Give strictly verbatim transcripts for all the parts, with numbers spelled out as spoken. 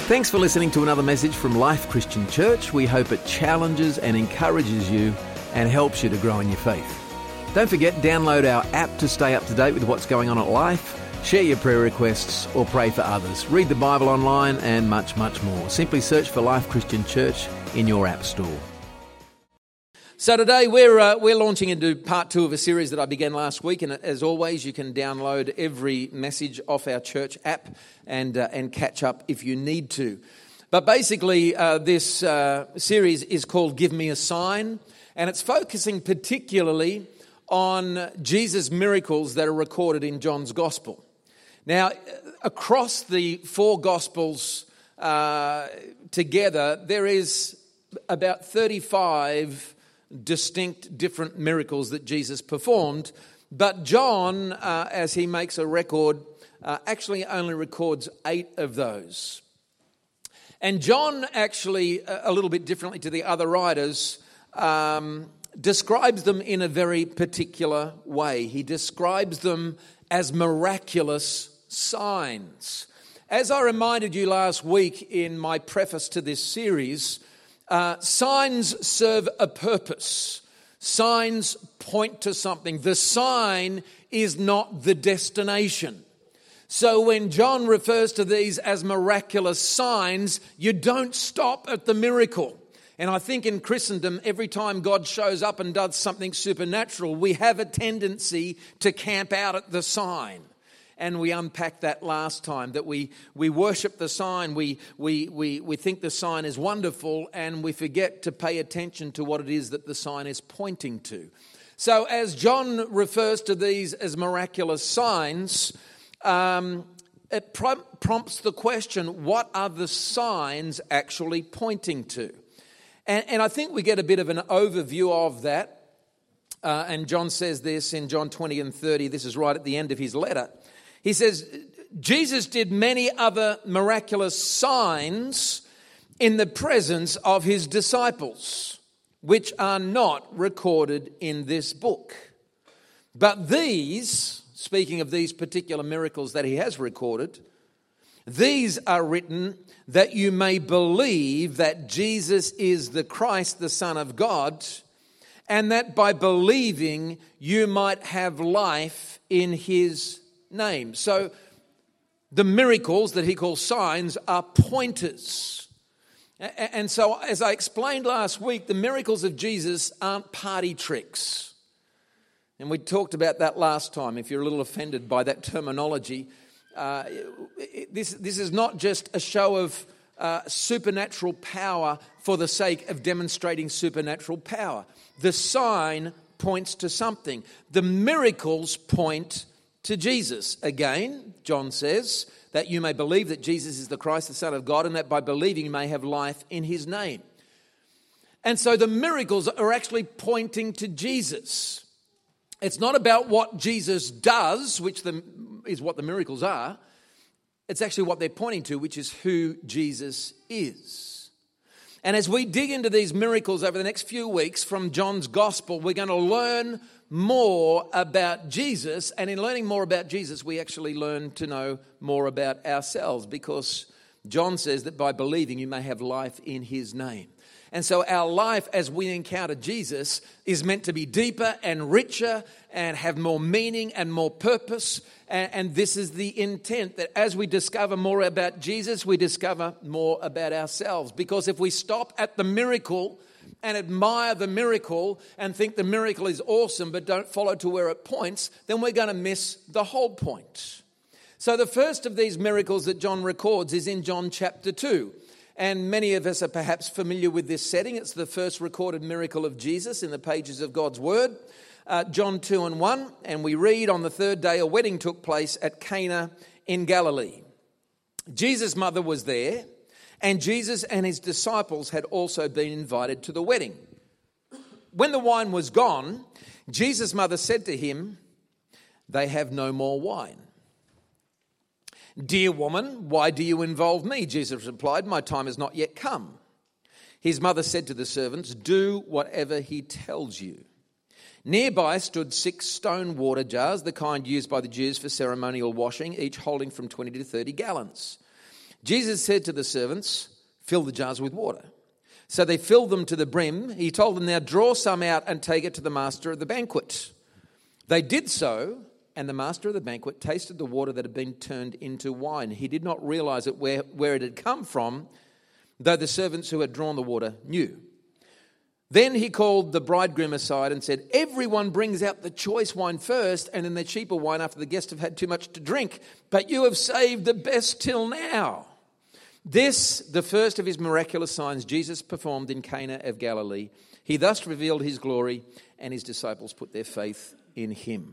Thanks for listening to another message from Life Christian Church. We hope it challenges and encourages you and helps you to grow in your faith. Don't forget, download our app to stay up to date with what's going on at Life, share your prayer requests or pray for others, read the Bible online and much, much more. Simply search for Life Christian Church in your app store. So today we're uh, we're launching into part two of a series that I began last week, and as always, you can download every message off our church app and uh, and catch up if you need to. But basically, uh, this uh, series is called "Give Me a Sign," and it's focusing particularly on Jesus' miracles that are recorded in John's Gospel. Now, across the four Gospels uh, together, there is about thirty-five distinct different miracles that Jesus performed, but John, uh, as he makes a record, uh, actually only records eight of those. And John actually, a little bit differently to the other writers, um, describes them in a very particular way. He describes them as miraculous signs. As I reminded you last week in my preface to this series, Uh, signs serve a purpose. Signs point to something. The sign is not the destination. So when John refers to these as miraculous signs, you don't stop at the miracle. And I think in Christendom, every time God shows up and does something supernatural, we have a tendency to camp out at the sign. And we unpacked that last time, that we, we worship the sign, we, we, we, we think the sign is wonderful, and we forget to pay attention to what it is that the sign is pointing to. So as John refers to these as miraculous signs, um, it prom- prompts the question, what are the signs actually pointing to? And, and I think we get a bit of an overview of that. Uh, and John says this in John twenty and thirty, this is right at the end of his letter. He says, Jesus did many other miraculous signs in the presence of his disciples, which are not recorded in this book. But these, speaking of these particular miracles that he has recorded, these are written that you may believe that Jesus is the Christ, the Son of God, and that by believing you might have life in his name. So the miracles that he calls signs are pointers. And so as I explained last week, the miracles of Jesus aren't party tricks. And we talked about that last time. If you're a little offended by that terminology, uh, this, this is not just a show of uh, supernatural power for the sake of demonstrating supernatural power. The sign points to something. The miracles point to Jesus. Again, John says that you may believe that Jesus is the Christ, the Son of God, and that by believing you may have life in his name. And so the miracles are actually pointing to Jesus. It's not about what Jesus does, which the, is what the miracles are. It's actually what they're pointing to, which is who Jesus is. And as we dig into these miracles over the next few weeks from John's Gospel, we're going to learn more about Jesus, and in learning more about Jesus, we actually learn to know more about ourselves, because John says that by believing you may have life in his name. And so our life as we encounter Jesus is meant to be deeper and richer and have more meaning and more purpose. And, and this is the intent, that as we discover more about Jesus, we discover more about ourselves. Because if we stop at the miracle and admire the miracle and think the miracle is awesome but don't follow to where it points, then we're going to miss the whole point. So the first of these miracles that John records is in John chapter two. And many of us are perhaps familiar with this setting. It's the first recorded miracle of Jesus in the pages of God's Word. Uh, John two and one, and we read, on the third day a wedding took place at Cana in Galilee. Jesus' mother was there, and Jesus and his disciples had also been invited to the wedding. When the wine was gone, Jesus' mother said to him, "They have no more wine." "Dear woman, why do you involve me?" Jesus replied, "My time has not yet come." His mother said to the servants, "Do whatever he tells you." Nearby stood six stone water jars, the kind used by the Jews for ceremonial washing, each holding from twenty to thirty gallons. Jesus said to the servants, "Fill the jars with water." So they filled them to the brim. He told them, "Now draw some out and take it to the master of the banquet." They did so, and the master of the banquet tasted the water that had been turned into wine. He did not realize it where, where it had come from, though the servants who had drawn the water knew. Then he called the bridegroom aside and said, "Everyone brings out the choice wine first, and then the cheaper wine after the guests have had too much to drink. But you have saved the best till now." This, the first of his miraculous signs, Jesus performed in Cana of Galilee. He thus revealed his glory, and his disciples put their faith in him.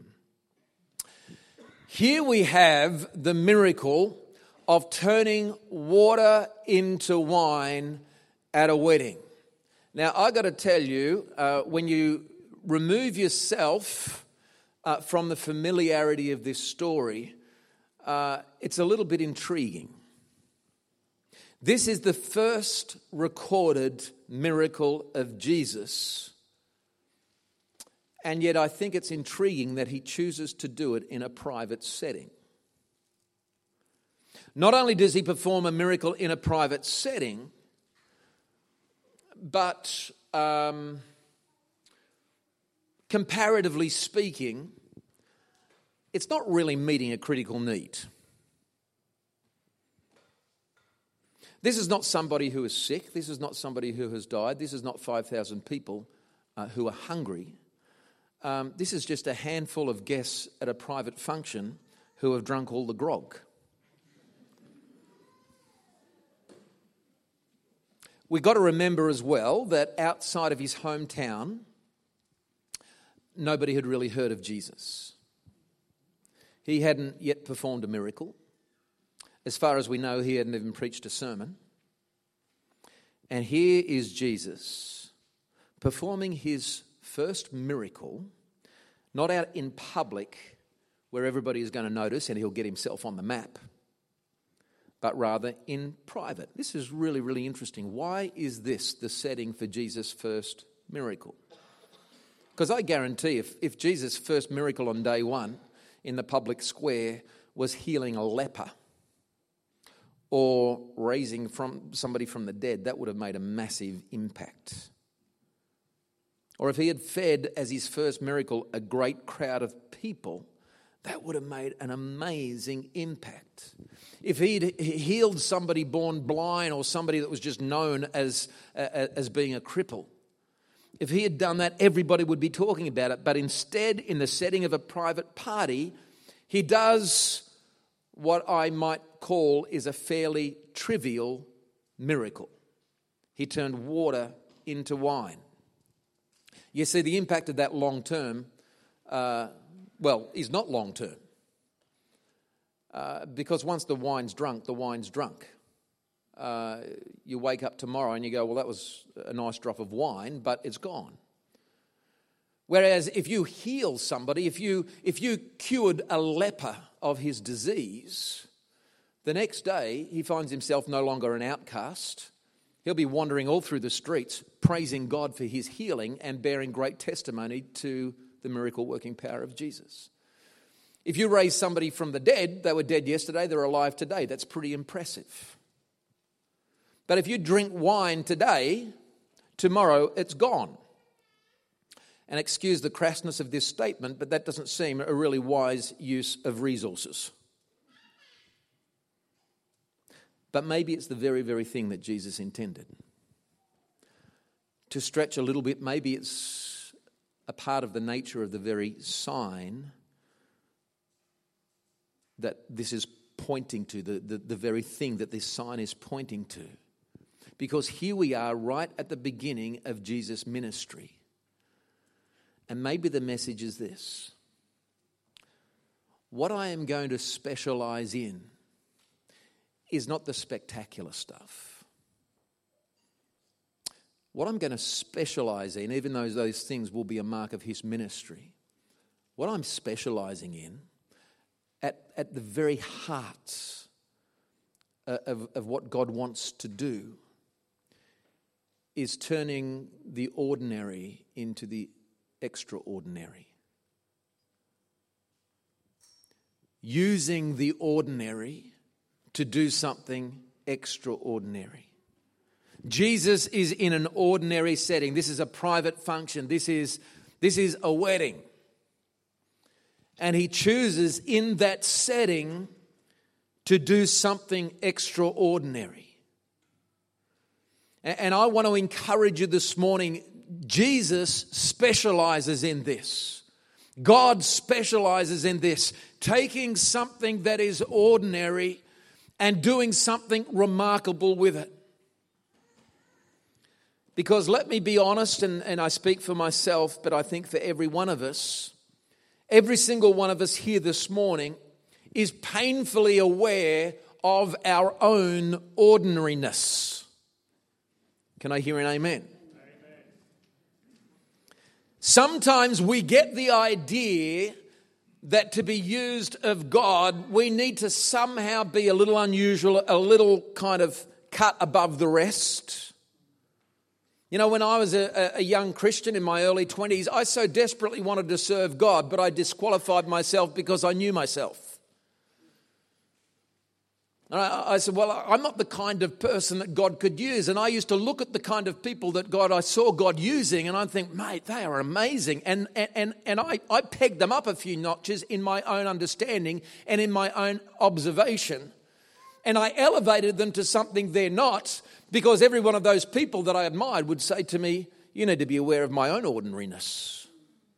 Here we have the miracle of turning water into wine at a wedding. Now, I've got to tell you, uh, when you remove yourself uh, from the familiarity of this story, uh, it's a little bit intriguing. This is the first recorded miracle of Jesus. And yet I think it's intriguing that he chooses to do it in a private setting. Not only does he perform a miracle in a private setting, but um, comparatively speaking, it's not really meeting a critical need. This is not somebody who is sick. This is not somebody who has died. This is not five thousand people uh, who are hungry. Um, this is just a handful of guests at a private function who have drunk all the grog. We've got to remember as well that outside of his hometown, nobody had really heard of Jesus. He hadn't yet performed a miracle. As far as we know, he hadn't even preached a sermon. And here is Jesus performing his first miracle, not out in public where everybody is going to notice and he'll get himself on the map, but rather in private. This is really, really interesting. Why is this the setting for Jesus' first miracle? Because I guarantee if, if Jesus' first miracle on day one in the public square was healing a leper or raising from somebody from the dead, that would have made a massive impact. Or if he had fed, as his first miracle, a great crowd of people, that would have made an amazing impact. If he'd healed somebody born blind or somebody that was just known as, uh, as being a cripple, if he had done that, everybody would be talking about it. But instead, in the setting of a private party, he does what I might call is a fairly trivial miracle. He turned water into wine. You see, the impact of that long term, uh, well, is not long term. Uh, because once the wine's drunk, the wine's drunk. Uh, you wake up tomorrow and you go, well, that was a nice drop of wine, but it's gone. Whereas if you heal somebody, if you if you cured a leper of his disease, the next day he finds himself no longer an outcast. He'll be wandering all through the streets, praising God for his healing and bearing great testimony to the miracle-working power of Jesus. If you raise somebody from the dead, they were dead yesterday, they're alive today. That's pretty impressive. But if you drink wine today, tomorrow it's gone. And excuse the crassness of this statement, but that doesn't seem a really wise use of resources. But maybe it's the very, very thing that Jesus intended. To stretch a little bit, maybe it's a part of the nature of the very sign that this is pointing to, the, the, the very thing that this sign is pointing to. Because here we are right at the beginning of Jesus' ministry. And maybe the message is this: what I am going to specialize in is not the spectacular stuff. What I'm going to specialize in, even though those things will be a mark of his ministry, what I'm specializing in at, at the very heart of, of what God wants to do is turning the ordinary into the extraordinary. Using the ordinary to do something extraordinary. Jesus is in an ordinary setting. This is a private function. This is, this is a wedding. And he chooses in that setting to do something extraordinary. And I want to encourage you this morning, Jesus specializes in this. God specializes in this, taking something that is ordinary and doing something remarkable with it. Because let me be honest, and, and I speak for myself, but I think for every one of us, every single one of us here this morning is painfully aware of our own ordinariness. Can I hear an amen? Amen. Sometimes we get the idea that to be used of God, we need to somehow be a little unusual, a little kind of cut above the rest. You know, when I was a, a young Christian in my early twenties, I so desperately wanted to serve God, but I disqualified myself because I knew myself. And I, I said, well, I'm not the kind of person that God could use. And I used to look at the kind of people that God, I saw God using, and I'd think, mate, they are amazing. And, and, and, and I, I pegged them up a few notches in my own understanding and in my own observation. And I elevated them to something they're not, because every one of those people that I admired would say to me, you need to be aware of my own ordinariness.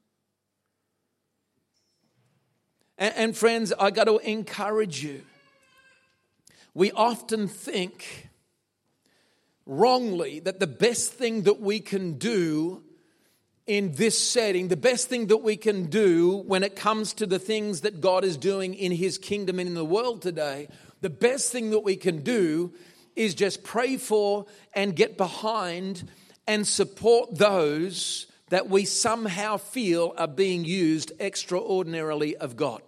And, and friends, I got to encourage you. We often think wrongly that the best thing that we can do in this setting, the best thing that we can do when it comes to the things that God is doing in His kingdom and in the world today, the best thing that we can do is just pray for and get behind and support those that we somehow feel are being used extraordinarily of God.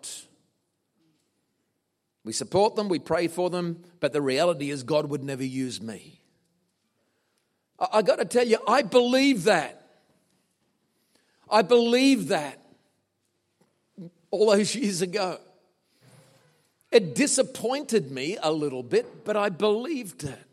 We support them, we pray for them, but the reality is God would never use me. I, I got to tell you, I believe that. I believe that all those years ago. It disappointed me a little bit, but I believed it.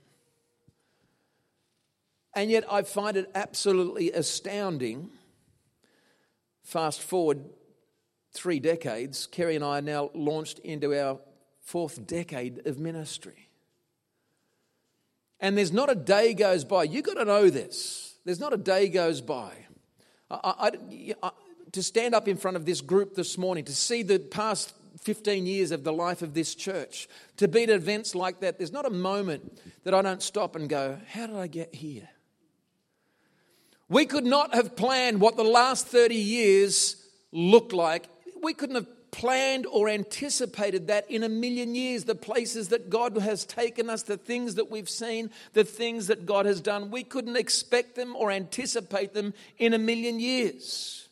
And yet I find it absolutely astounding. Fast forward three decades, Kerry and I are now launched into our fourth decade of ministry. And there's not a day goes by. You've got to know this. There's not a day goes by. I, I, I, to stand up in front of this group this morning, to see the past fifteen years of the life of this church, to be at events like that, there's not a moment that I don't stop and go, how did I get here? We could not have planned what the last thirty years looked like. We couldn't have planned or anticipated that in a million years. The places that God has taken us, the things that we've seen, the things that God has done, we couldn't expect them or anticipate them in a million years.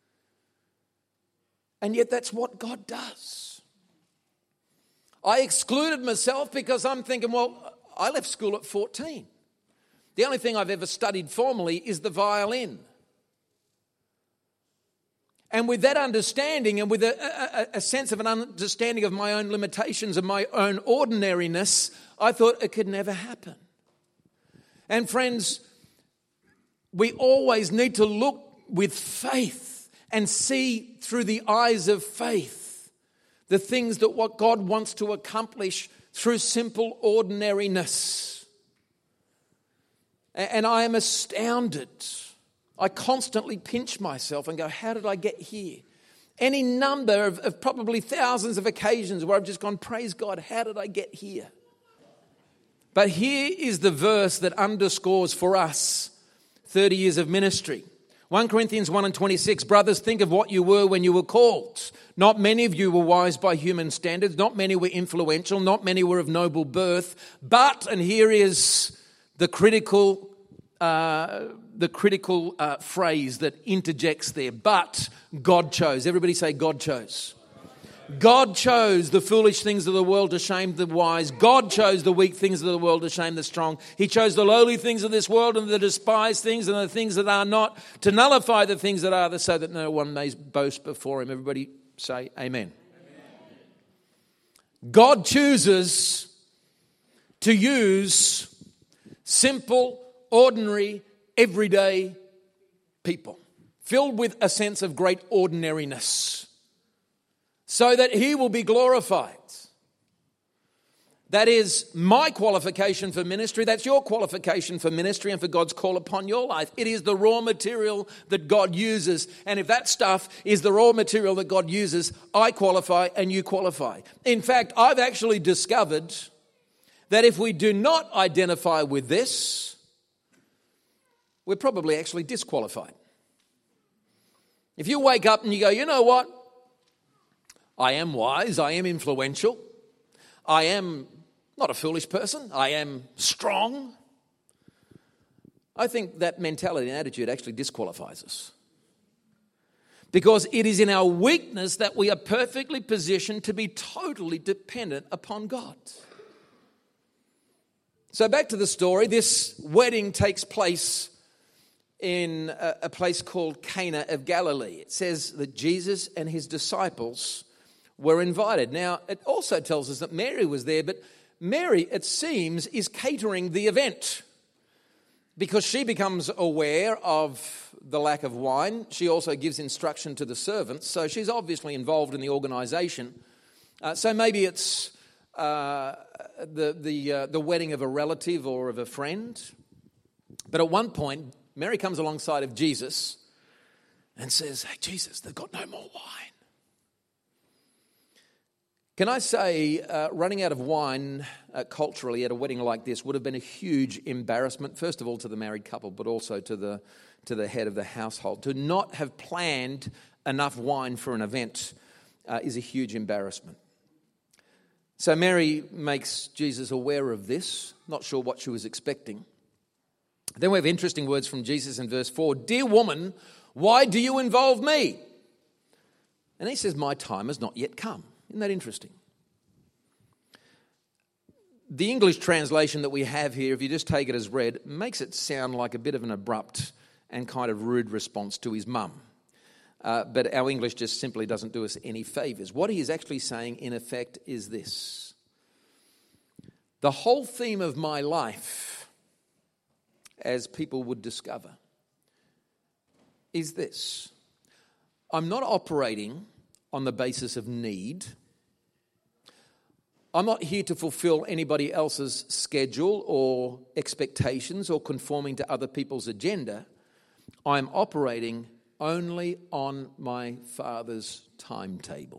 And yet that's what God does. I excluded myself because I'm thinking, well, I left school at fourteen. The only thing I've ever studied formally is the violin. And with that understanding and with a, a, a sense of an understanding of my own limitations and my own ordinariness, I thought it could never happen. And friends, we always need to look with faith and see through the eyes of faith the things that what God wants to accomplish through simple ordinariness. And I am astounded. I constantly pinch myself and go, how did I get here? Any number of, of probably thousands of occasions where I've just gone, praise God, how did I get here? But here is the verse that underscores for us thirty years of ministry. First Corinthians one and twenty-six, brothers, think of what you were when you were called. Not many of you were wise by human standards. Not many were influential. Not many were of noble birth. But, and here is the critical uh, the critical uh, phrase that interjects there, but God chose. Everybody say God chose. God chose the foolish things of the world to shame the wise. God chose the weak things of the world to shame the strong. He chose the lowly things of this world and the despised things and the things that are not to nullify the things that are, so that no one may boast before him. Everybody say amen. Amen. God chooses to use simple, ordinary, everyday people, filled with a sense of great ordinariness, so that he will be glorified. That is my qualification for ministry. That's your qualification for ministry and for God's call upon your life. It is the raw material that God uses. And if that stuff is the raw material that God uses, I qualify and you qualify. In fact, I've actually discovered that if we do not identify with this, we're probably actually disqualified. If you wake up and you go, you know what? I am wise, I am influential, I am not a foolish person, I am strong. I think that mentality and attitude actually disqualifies us. Because it is in our weakness that we are perfectly positioned to be totally dependent upon God. So back to the story, this wedding takes place in a, a place called Cana of Galilee. It says that Jesus and his disciples were invited. Now, it also tells us that Mary was there, but Mary, it seems, is catering the event because she becomes aware of the lack of wine. She also gives instruction to the servants, so she's obviously involved in the organisation. Uh, so maybe it's uh, the the uh, the wedding of a relative or of a friend. But at one point, Mary comes alongside of Jesus and says, "Hey, Jesus, they've got no more wine." Can I say, uh, running out of wine uh, culturally at a wedding like this would have been a huge embarrassment, first of all to the married couple, but also to the to the head of the household. To not have planned enough wine for an event uh, is a huge embarrassment. So Mary makes Jesus aware of this, not sure what she was expecting. Then we have interesting words from Jesus in verse four. "Dear woman, why do you involve me?" And he says, "My time has not yet come." Isn't that interesting? The English translation that we have here, if you just take it as read, makes it sound like a bit of an abrupt and kind of rude response to his mum. Uh, but our English just simply doesn't do us any favours. What he is actually saying, in effect, is this. The whole theme of my life, as people would discover, is this. I'm not operating on the basis of need. I'm not here to fulfill anybody else's schedule or expectations or conforming to other people's agenda. I'm operating only on my Father's timetable.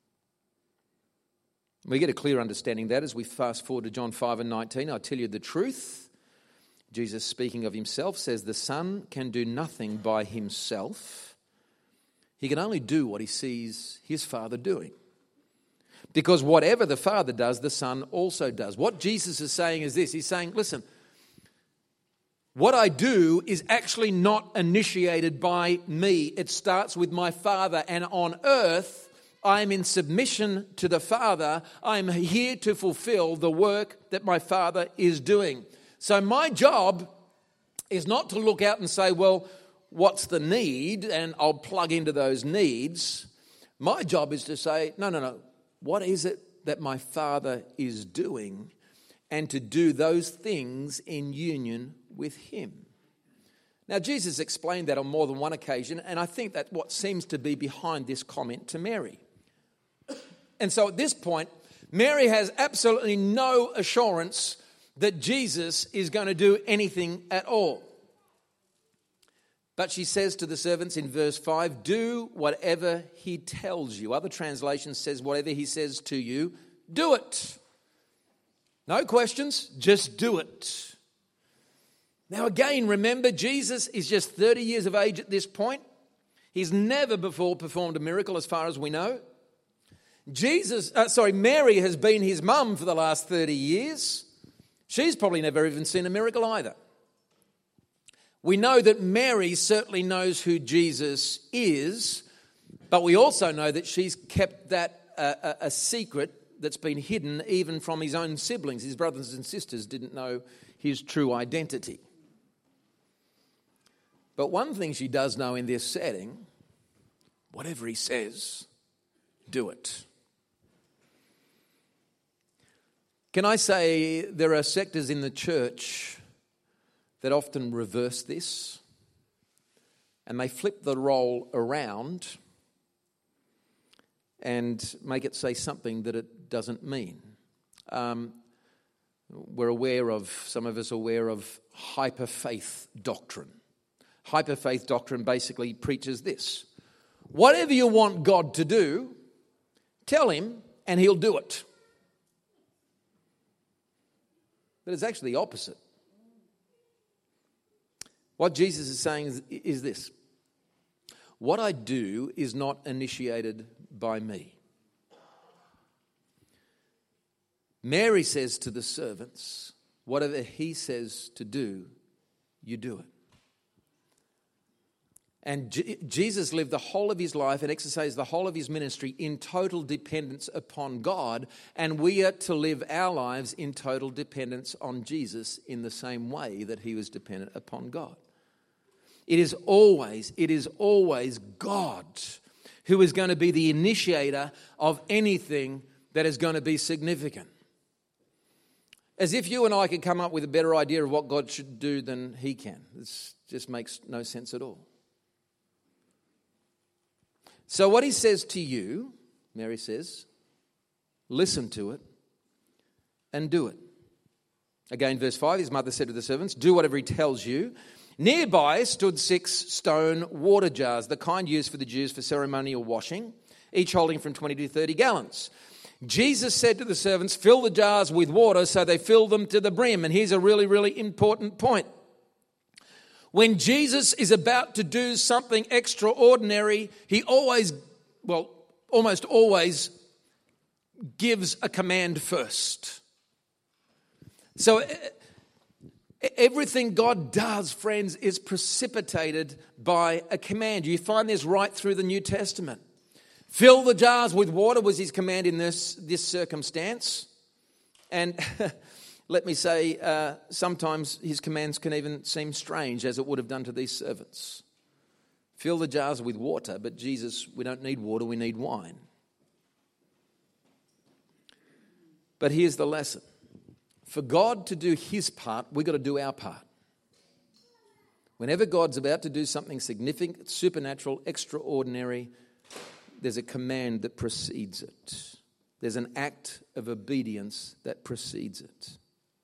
We get a clear understanding of that as we fast forward to John five and nineteen. I tell you the truth. Jesus, speaking of himself, says the Son can do nothing by himself. He can only do what he sees his Father doing. Because whatever the Father does, the Son also does. What Jesus is saying is this. He's saying, listen, what I do is actually not initiated by me. It starts with my Father. And on earth, I am in submission to the Father. I am here to fulfill the work that my Father is doing. So my job is not to look out and say, well, what's the need? And I'll plug into those needs. My job is to say, no, no, no. What is it that my Father is doing? And to do those things in union with him. Now, Jesus explained that on more than one occasion, and I think that's what seems to be behind this comment to Mary. And so at this point, Mary has absolutely no assurance that Jesus is going to do anything at all. But she says to the servants in verse five, do whatever he tells you. Other translations says whatever he says to you, do it. No questions, just do it. Now again, remember, Jesus is just thirty years of age at this point. He's never before performed a miracle as far as we know. Jesus, uh, sorry, Mary has been his mum for the last thirty years. She's probably never even seen a miracle either. We know that Mary certainly knows who Jesus is, but we also know that she's kept that uh, a, a secret that's been hidden even from his own siblings. His brothers and sisters didn't know his true identity. But one thing she does know in this setting, whatever he says, do it. Can I say there are sectors in the church that often reverse this, and they flip the role around and make it say something that it doesn't mean. Um, we're aware of, some of us are aware of hyper-faith doctrine. Hyper-faith doctrine basically preaches this: whatever you want God to do, tell him and he'll do it. But it's actually the opposite. What Jesus is saying is, is this: what I do is not initiated by me. Mary says to the servants, whatever he says to do, you do it. And J- Jesus lived the whole of his life and exercised the whole of his ministry in total dependence upon God, and we are to live our lives in total dependence on Jesus in the same way that he was dependent upon God. It is always, it is always God who is going to be the initiator of anything that is going to be significant. As if you and I could come up with a better idea of what God should do than he can. This just makes no sense at all. So what he says to you, Mary says, listen to it and do it. Again, verse five, his mother said to the servants, do whatever he tells you. Nearby stood six stone water jars, the kind used for the Jews for ceremonial washing, each holding from twenty to thirty gallons. Jesus said to the servants, fill the jars with water, so they filled them to the brim. And here's a really, really important point. When Jesus is about to do something extraordinary, he always, well, almost always gives a command first. So everything God does, friends, is precipitated by a command. You find this right through the New Testament. Fill the jars with water was his command in this, this circumstance. And let me say, uh, sometimes his commands can even seem strange, as it would have done to these servants. Fill the jars with water, but Jesus, we don't need water, we need wine. But here's the lesson. For God to do his part, we've got to do our part. Whenever God's about to do something significant, supernatural, extraordinary, there's a command that precedes it. There's an act of obedience that precedes it.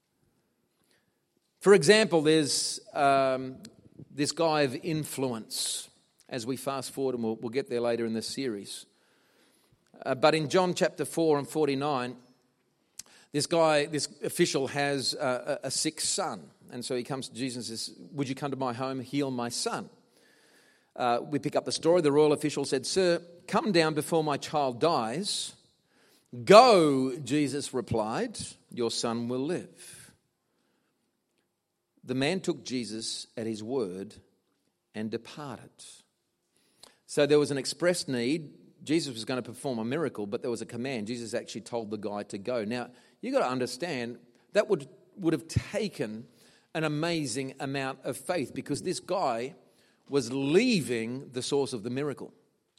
For example, there's um, this guy of influence, as we fast forward, and we'll, we'll get there later in this series. Uh, but in John chapter four and forty-nine, this guy, this official has a, a sick son. And so he comes to Jesus and says, would you come to my home, heal my son? Uh, we pick up the story. The royal official said, sir, come down before my child dies. Go, Jesus replied, your son will live. The man took Jesus at his word and departed. So there was an expressed need. Jesus was going to perform a miracle, but there was a command. Jesus actually told the guy to go. Now, you've got to understand, that would, would have taken an amazing amount of faith, because this guy was leaving the source of the miracle.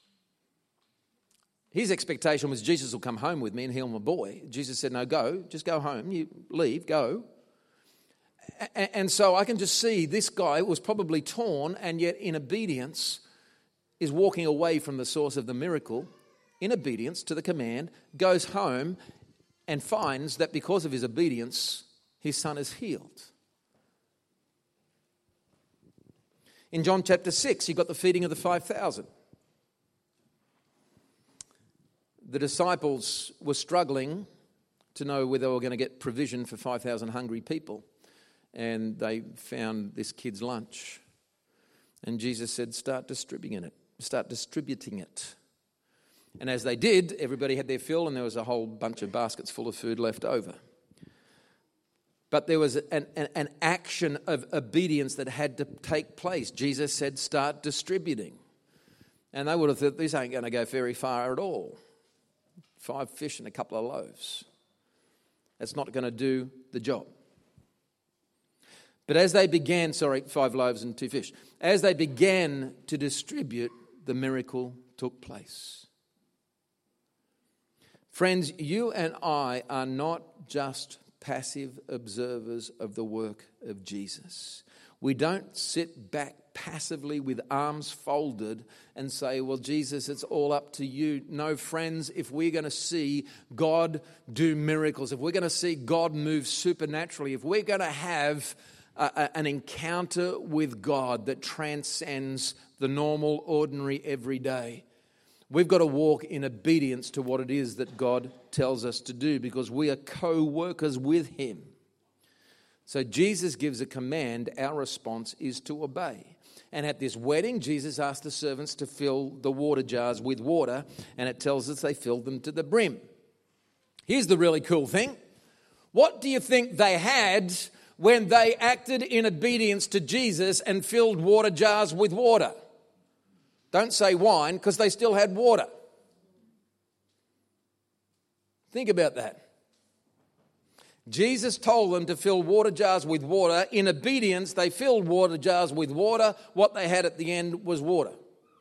His expectation was, Jesus will come home with me and heal my boy. Jesus said, no, go, just go home. You leave, go. And so I can just see this guy was probably torn, and yet in obedience is walking away from the source of the miracle, in obedience to the command, goes home and finds that because of his obedience, his son is healed. In John chapter six, you've got the feeding of the five thousand. The disciples were struggling to know whether they were going to get provision for five thousand hungry people. And they found this kid's lunch. And Jesus said, start distributing it. Start distributing it. And as they did, everybody had their fill, and there was a whole bunch of baskets full of food left over. But there was an, an, an action of obedience that had to take place. Jesus said, start distributing. And they would have thought, this ain't going to go very far at all. Five fish and a couple of loaves. That's not going to do the job. But as they began, sorry, five loaves and two fish. As they began to distribute, the miracle took place. Friends, you and I are not just passive observers of the work of Jesus. We don't sit back passively with arms folded and say, well, Jesus, it's all up to you. No, friends, if we're going to see God do miracles, if we're going to see God move supernaturally, if we're going to have a, a, an encounter with God that transcends the normal, ordinary, everyday, we've got to walk in obedience to what it is that God tells us to do, because we are co-workers with Him. So Jesus gives a command, our response is to obey. And at this wedding, Jesus asked the servants to fill the water jars with water, and it tells us they filled them to the brim. Here's the really cool thing. What do you think they had when they acted in obedience to Jesus and filled water jars with water? Don't say wine, because they still had water. Think about that. Jesus told them to fill water jars with water. In obedience, they filled water jars with water. What they had at the end was water.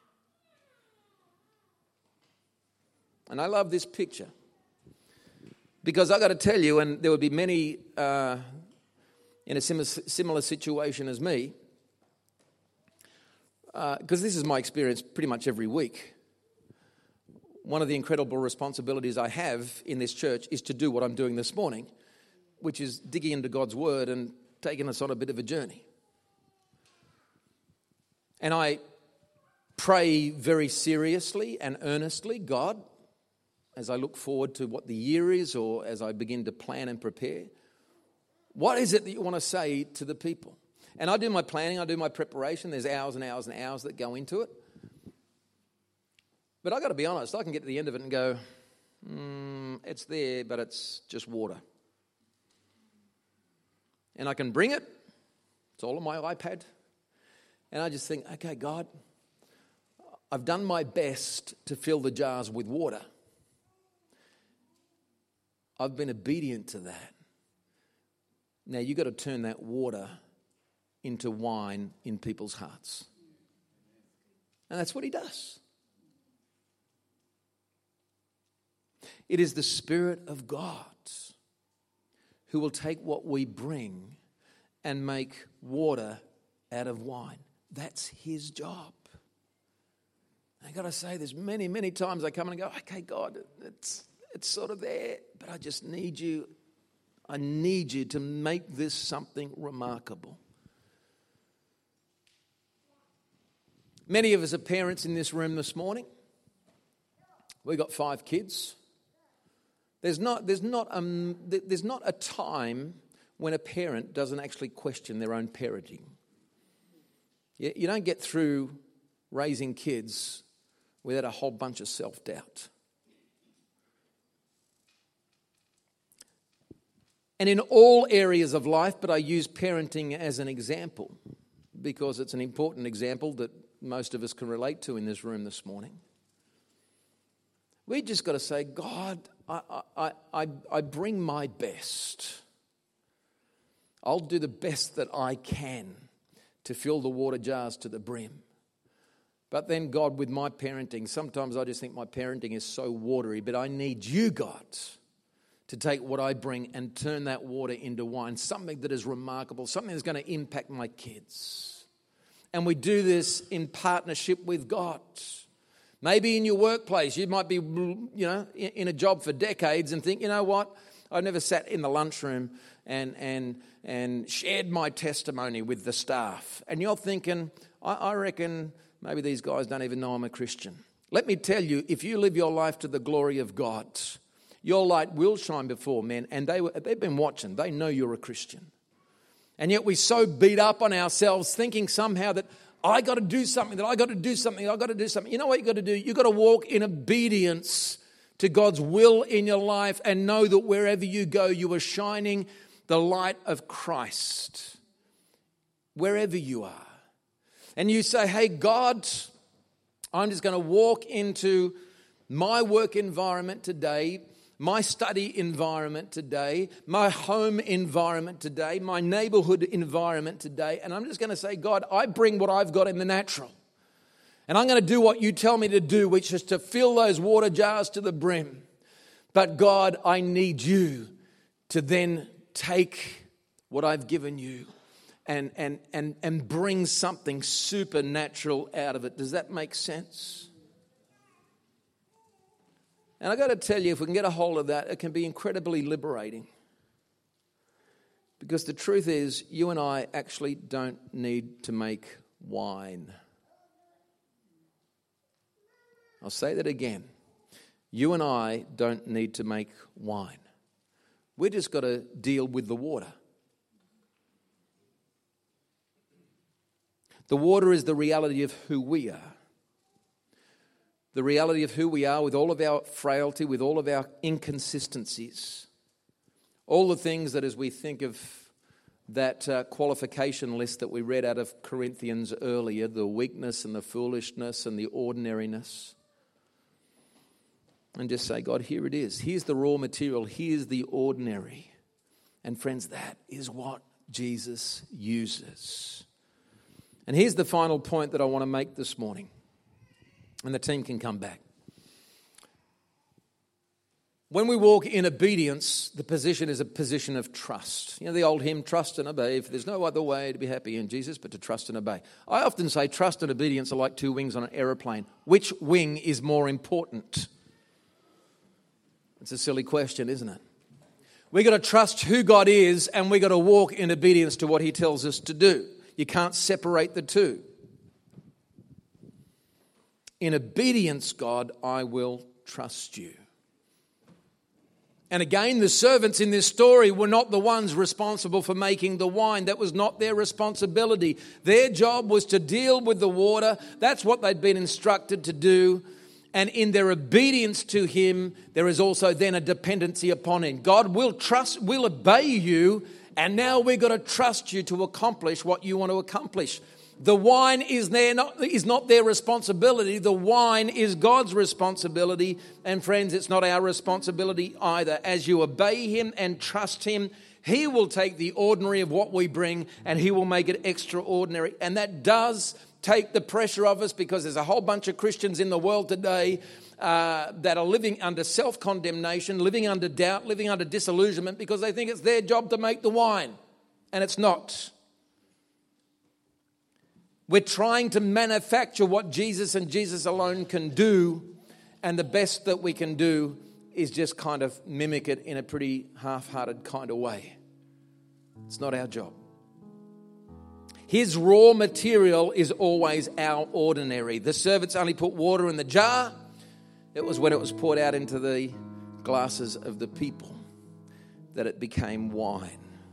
And I love this picture, because I got to tell you, and there would be many uh, in a similar, similar situation as me, because uh, this is my experience pretty much every week. One of the incredible responsibilities I have in this church is to do what I'm doing this morning, which is digging into God's Word and taking us on a bit of a journey. And I pray very seriously and earnestly, God, as I look forward to what the year is, or as I begin to plan and prepare, what is it that you want to say to the people? And I do my planning, I do my preparation. There's hours and hours and hours that go into it. But I got to be honest, I can get to the end of it and go, mm, it's there, but it's just water. And I can bring it. It's all on my iPad. And I just think, okay, God, I've done my best to fill the jars with water. I've been obedient to that. Now you've got to turn that water into wine in people's hearts. And that's what He does. It is the Spirit of God who will take what we bring and make water out of wine. That's His job. I got to say, there's many, many times I come and go, okay, God, it's it's sort of there, but I just need you. I need you to make this something remarkable. Many of us are parents in this room this morning. We've got five kids. There's not, there's not, um, there's not a time when a parent doesn't actually question their own parenting. You, you don't get through raising kids without a whole bunch of self-doubt. And in all areas of life, but I use parenting as an example because it's an important example that most of us can relate to in this room this morning. We just got to say, God, I, I, I, I bring my best. I'll do the best that I can to fill the water jars to the brim. But then, God, with my parenting, sometimes I just think my parenting is so watery, but I need you, God, to take what I bring and turn that water into wine, something that is remarkable, something that's going to impact my kids. And we do this in partnership with God. Maybe in your workplace, you might be, you know, in a job for decades and think, you know what, I've never sat in the lunchroom and and and shared my testimony with the staff. And you're thinking, I, I reckon maybe these guys don't even know I'm a Christian. Let me tell you, if you live your life to the glory of God, your light will shine before men, and they were, they've been watching. They know you're a Christian. And yet we're so beat up on ourselves thinking somehow that I got to do something, that I got to do something, I got to do something. You know what you got to do? You got to walk in obedience to God's will in your life and know that wherever you go, you are shining the light of Christ. Wherever you are. And you say, hey, God, I'm just going to walk into my work environment today, my study environment today, my home environment today, my neighborhood environment today, and I'm just going to say, God, I bring what I've got in the natural. And I'm going to do what you tell me to do, which is to fill those water jars to the brim. But God, I need you to then take what I've given you and, and, and, and bring something supernatural out of it. Does that make sense? And I've got to tell you, if we can get a hold of that, it can be incredibly liberating. Because the truth is, you and I actually don't need to make wine. I'll say that again. You and I don't need to make wine. We've just got to deal with the water. The water is the reality of who we are. The reality of who we are with all of our frailty, with all of our inconsistencies. All the things that as we think of that uh, qualification list that we read out of Corinthians earlier, the weakness and the foolishness and the ordinariness. And just say, God, here it is. Here's the raw material. Here's the ordinary. And friends, that is what Jesus uses. And here's the final point that I want to make this morning. And the team can come back. When we walk in obedience, the position is a position of trust. You know the old hymn, trust and obey, for there's no other way to be happy in Jesus but to trust and obey. I often say trust and obedience are like two wings on an aeroplane. Which wing is more important? It's a silly question, isn't it? We've got to trust who God is and we've got to walk in obedience to what he tells us to do. You can't separate the two. In obedience, God, I will trust you. And again, the servants in this story were not the ones responsible for making the wine. That was not their responsibility. Their job was to deal with the water. That's what they'd been instructed to do. And in their obedience to him, there is also then a dependency upon him. God will trust, will obey you, and now we've got to trust you to accomplish what you want to accomplish. The wine is, there not, is not their responsibility. The wine is God's responsibility. And friends, it's not our responsibility either. As you obey him and trust him, he will take the ordinary of what we bring and he will make it extraordinary. And that does take the pressure off us, because there's a whole bunch of Christians in the world today uh, that are living under self-condemnation, living under doubt, living under disillusionment, because they think it's their job to make the wine. And it's not. We're trying to manufacture what Jesus and Jesus alone can do, and the best that we can do is just kind of mimic it in a pretty half-hearted kind of way. It's not our job. His raw material is always our ordinary. The servants only put water in the jar. It was when it was poured out into the glasses of the people that it became wine.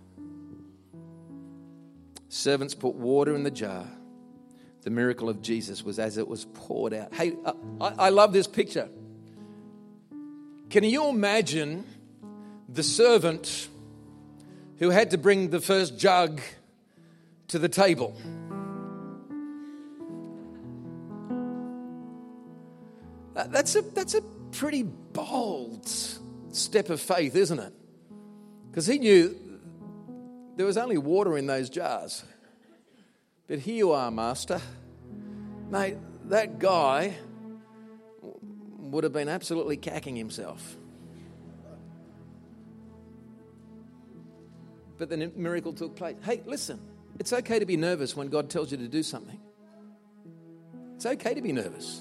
Servants put water in the jar. The miracle of Jesus was as it was poured out. Hey, I, I love this picture. Can you imagine the servant who had to bring the first jug to the table? That's a, that's a pretty bold step of faith, isn't it? Because he knew there was only water in those jars. But here you are, Master. Mate, that guy would have been absolutely cacking himself. But the miracle took place. Hey, listen, it's okay to be nervous when God tells you to do something. It's okay to be nervous.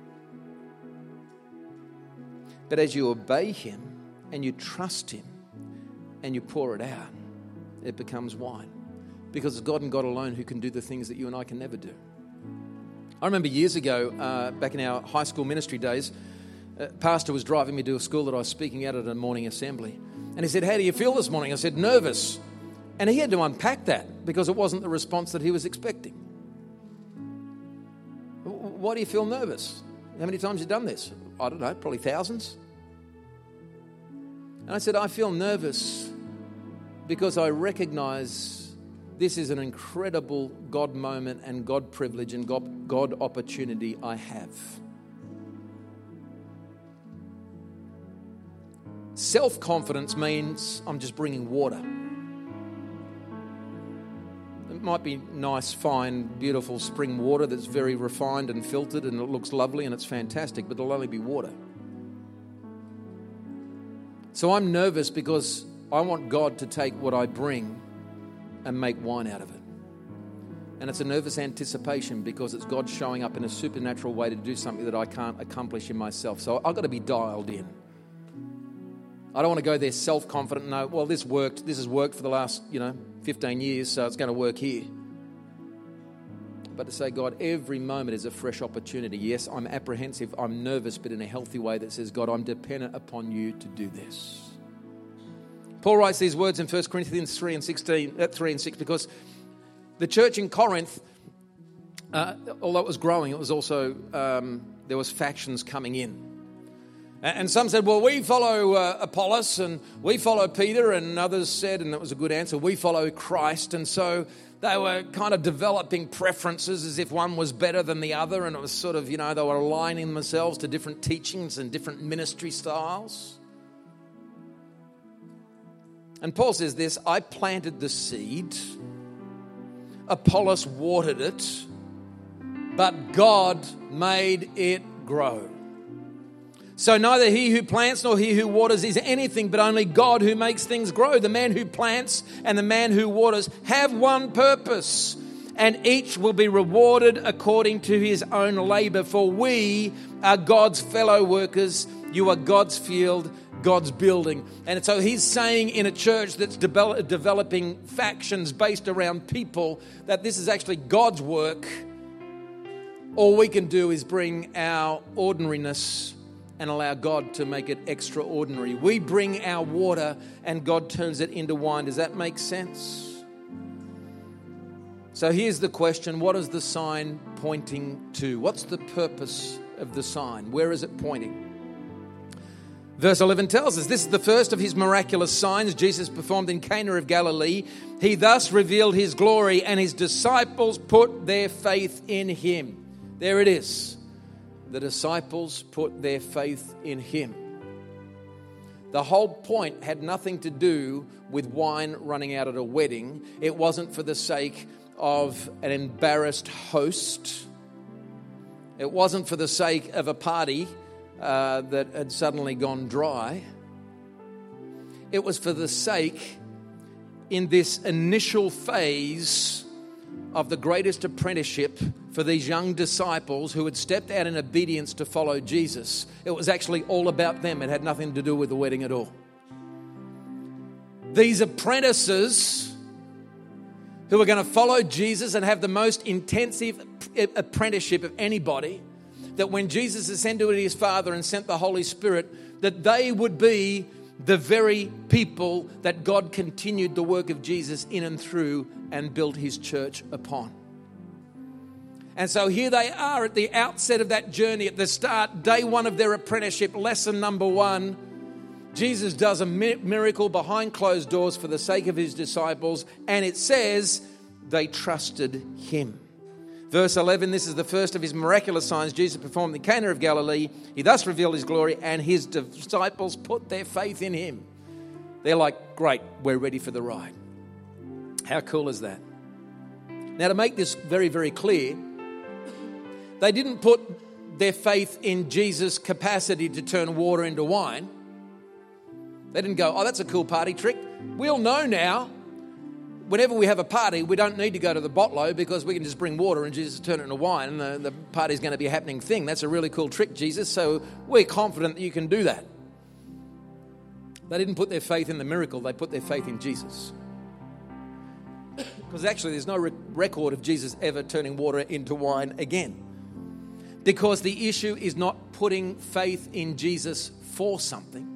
But as you obey him and you trust him and you pour it out, it becomes wine. Because it's God and God alone who can do the things that you and I can never do. I remember years ago, uh, back in our high school ministry days, a pastor was driving me to a school that I was speaking at at a morning assembly. And he said, "How do you feel this morning?" I said, "Nervous." And he had to unpack that because it wasn't the response that he was expecting. "Why do you feel nervous? How many times have you done this?" "I don't know, probably thousands." And I said, "I feel nervous because I recognize this is an incredible God moment and God privilege and God, God opportunity I have." Self-confidence means I'm just bringing water. It might be nice, fine, beautiful spring water that's very refined and filtered and it looks lovely and it's fantastic, but it'll only be water. So I'm nervous because I want God to take what I bring and make wine out of it. And it's a nervous anticipation because it's God showing up in a supernatural way to do something that I can't accomplish in myself. So I've got to be dialed in. I don't want to go there self-confident and know, well, this worked. This has worked for the last, you know, fifteen years, so it's going to work here. But to say, God, every moment is a fresh opportunity. Yes, I'm apprehensive, I'm nervous, but in a healthy way that says, God, I'm dependent upon you to do this. Paul writes these words in First Corinthians three and sixteen, uh, three and six, because the church in Corinth, uh, although it was growing, it was also, um, there was factions coming in. And some said, well, we follow uh, Apollos and we follow Peter, and others said, and that was a good answer, we follow Christ. And so they were kind of developing preferences as if one was better than the other, and it was sort of, you know, they were aligning themselves to different teachings and different ministry styles. And Paul says this, I planted the seed, Apollos watered it, but God made it grow. So neither he who plants nor he who waters is anything, but only God who makes things grow. The man who plants and the man who waters have one purpose, and each will be rewarded according to his own labor. For we are God's fellow workers. You are God's field, God's building. And so he's saying in a church that's develop, developing factions based around people that this is actually God's work. All we can do is bring our ordinariness and allow God to make it extraordinary. We bring our water and God turns it into wine. Does that make sense? So here's the question. What is the sign pointing to? What's the purpose of the sign? Where is it pointing? Verse eleven tells us, this is the first of his miraculous signs Jesus performed in Cana of Galilee. He thus revealed his glory, and his disciples put their faith in him. There it is. The disciples put their faith in him. The whole point had nothing to do with wine running out at a wedding. It wasn't for the sake of an embarrassed host. It wasn't for the sake of a party uh, that had suddenly gone dry. It was for the sake, in this initial phase of the greatest apprenticeship for these young disciples who had stepped out in obedience to follow Jesus. It was actually all about them. It had nothing to do with the wedding at all. These apprentices who were going to follow Jesus and have the most intensive apprenticeship of anybody, that when Jesus ascended to his Father and sent the Holy Spirit, that they would be the very people that God continued the work of Jesus in and through and built his church upon. And so here they are at the outset of that journey, at the start, day one of their apprenticeship, lesson number one. Jesus does a miracle behind closed doors for the sake of his disciples, and it says they trusted him. Verse eleven, this is the first of his miraculous signs Jesus performed in Cana of Galilee. He thus revealed his glory, and his disciples put their faith in him. They're like, great, we're ready for the ride. How cool is that? Now, to make this very, very clear, they didn't put their faith in Jesus' capacity to turn water into wine. They didn't go, oh, that's a cool party trick. We'll know now. Whenever we have a party, we don't need to go to the bottle because we can just bring water and Jesus turn it into wine, and the, the party's going to be a happening thing. That's a really cool trick, Jesus, so we're confident that you can do that. They didn't put their faith in the miracle, they put their faith in Jesus. Because actually there's no re- record of Jesus ever turning water into wine again. Because the issue is not putting faith in Jesus for something.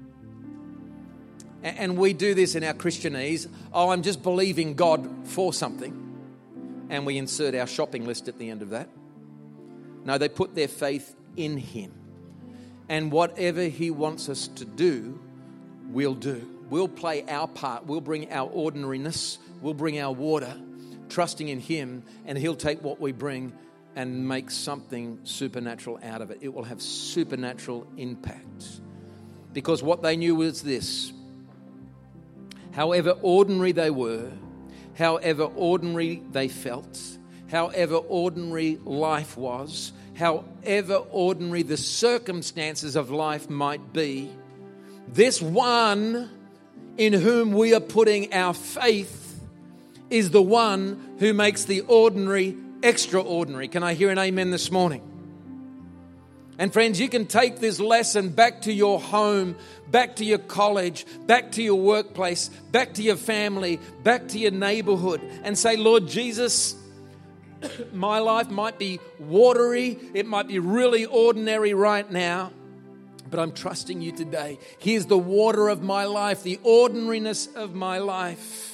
And we do this in our Christianese. Oh, I'm just believing God for something. And we insert our shopping list at the end of that. No, they put their faith in him. And whatever he wants us to do, we'll do. We'll play our part. We'll bring our ordinariness. We'll bring our water, trusting in him. And he'll take what we bring and make something supernatural out of it. It will have supernatural impact. Because what they knew was this. However ordinary they were, however ordinary they felt, however ordinary life was, however ordinary the circumstances of life might be, This one in whom we are putting our faith is the one who makes the ordinary extraordinary. Can I hear an amen this morning? And friends, you can take this lesson back to your home, back to your college, back to your workplace, back to your family, back to your neighborhood, and say, Lord Jesus, my life might be watery, it might be really ordinary right now, but I'm trusting you today. Here's the water of my life, the ordinariness of my life.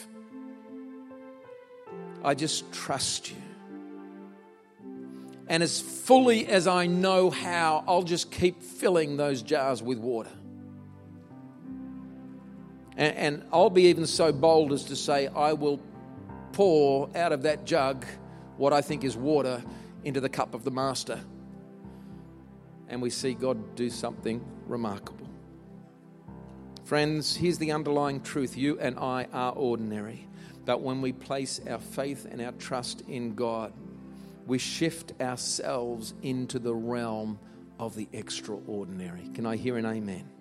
I just trust you. And as fully as I know how, I'll just keep filling those jars with water. And, and I'll be even so bold as to say, I will pour out of that jug what I think is water into the cup of the Master. And we see God do something remarkable. Friends, here's the underlying truth. You and I are ordinary. But when we place our faith and our trust in God, we shift ourselves into the realm of the extraordinary. Can I hear an amen?